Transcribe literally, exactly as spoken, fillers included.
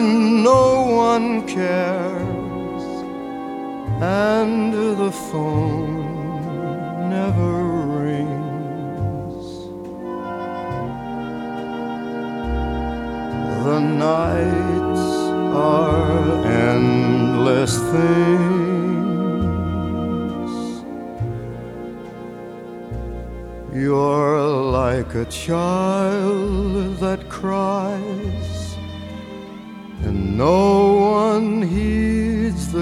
when no one cares and the phone never rings. The nights are endless things. You're like a child that cries and no one hears.